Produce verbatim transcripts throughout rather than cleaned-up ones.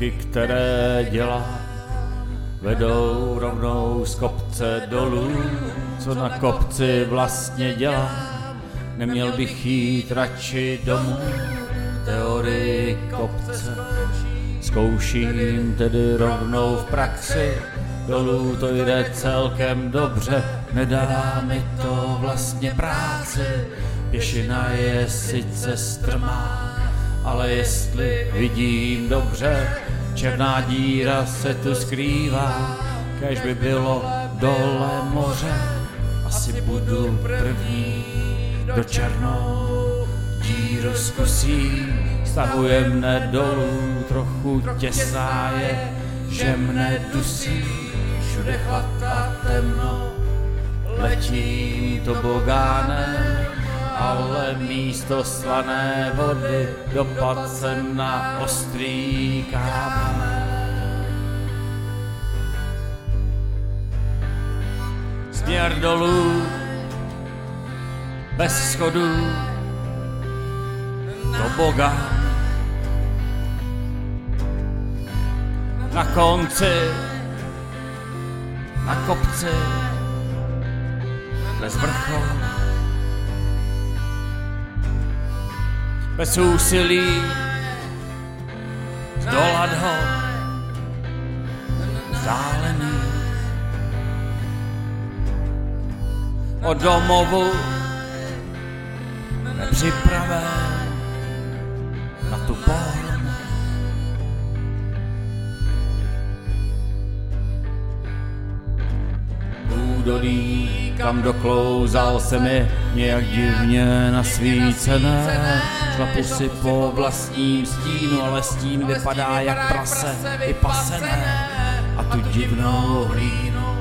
kroky, které dělá, vedou rovnou z kopce dolů. Co na kopci vlastně dělá, neměl bych jít radši domů. Teorii kopce zkouším tedy rovnou v praxi. Dolů to jde celkem dobře, nedá mi to vlastně práci. Pěšina je sice strmá, ale jestli vidím dobře, černá díra se tu skrývá, kéž by bylo dole moře. Asi budu první, kdo černou díru zkusí. Stahuje mne dolů, trochu těsná je, že mne dusí. Všude chlad a temno, letím tobogánem, ale místo slané vody dopad jsem na ostrý kámen. Směr dolů, bez schodů, tobogán. Na konci, na kopci, bez vrcholu, bez úsilí, zdolat ho, vzdálený. Od domovu, nepřipraven na tu pohromu. Údolí, kam doklouzal se mi nějak divně nasvícené. Šlapu si po vlastním stínu, ale stín vypadá jak prase vypasené. A tu divnou hlínu,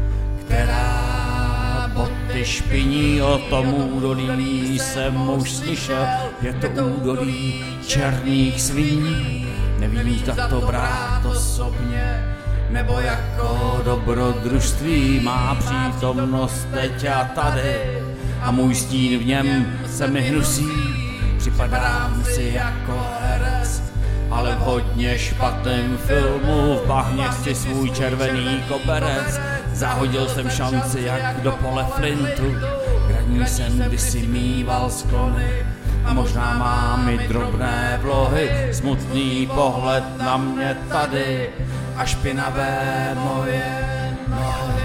která boty špiní, o tom údolí jsem už slyšel. Je to údolí černých svíní. Nevím, zda to brát osobně, nebo jako dobrodružství. Má přítomnost teď a tady a můj stín v něm se mi hnusí. Připadám si jako herec, ale v hodně špatném filmu. V bahně chci svůj červený koberec. Zahodil jsem šanci jak do pole flintu. Hraní jsem kdysi mýval sklony a možná mám i drobné vlohy. Smutný pohled na mě tady a špinavé moje nohy.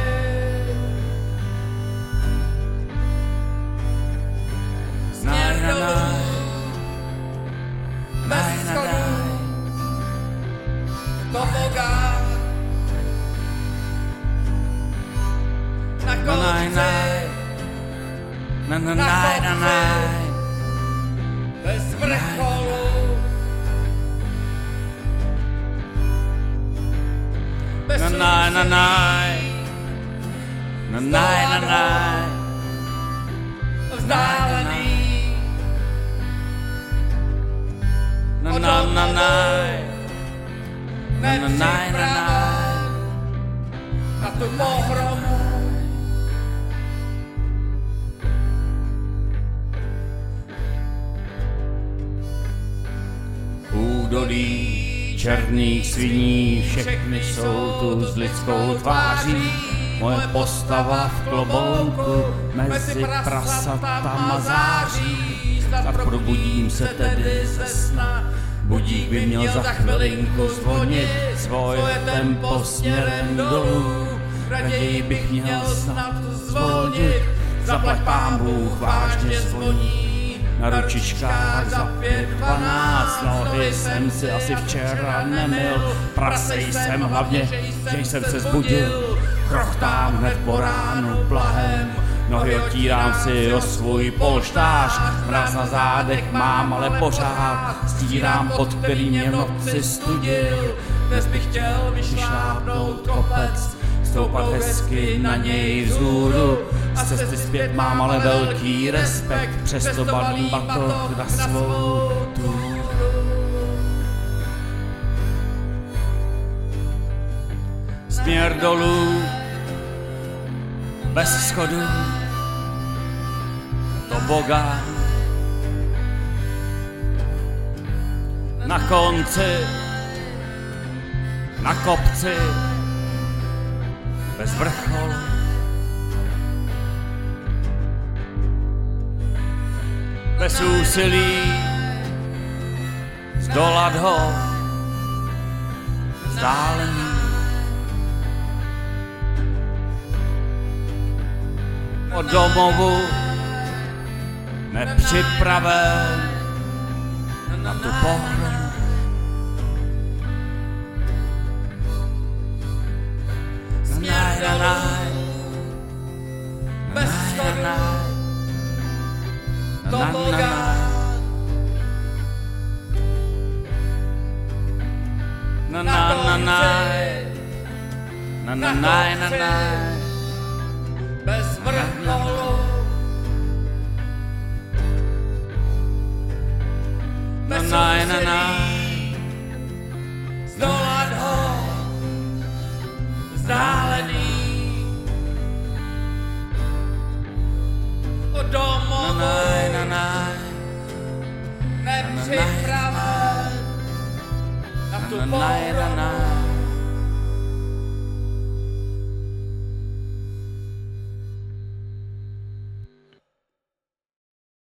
Naj, naj, naj, naj, naj, tobogán. Na konci, na, na, na, na, na, bez vrcholu, bez na, na, na, na, na, na, na, vzdálený, na, na, na, na, na, na, na, na tu pohromu. Údolí černých sviní, všechny jsou tu s lidskou tváří. Moje postava v klobouku mezi prasatama září. Tak probudím se tedy ze sna, budík by měl za chvilinku zvonit svoje tempo směrem dolů. Raději bych měl snad zvolnit, zaplať pán Bůh vážně zvoní. Na ručičkách za pět dvanáct, nohy jsem si asi včera nemyl. Prase jsem hlavně, že jsem se zbudil. Krochtám hned po ránu plahem, nohy otírám si o svůj polštář. Mráz na zádech mám, ale pořád stírám, pod který mě v noci studil. Dnes bych chtěl vyšlápnout kopec, stoupat hezky na něj vzhůru. Z cesty zpět mám ale velký respekt, přesto balím batoh na svou túru. Směr dolů, bez schodů, tobogán. Na konci, na kopci bez vrcholu. Bez úsilí zdolat ho vzdálený. Od domovu nepřipraven na tu pohromu. Naj, naj, naj, bez schodu, tobogán. Na na na na na na na na na bez vrcholu, bez úsilí zdolat ho vzdálený. Od domovu nepřipraven na tu pohromu.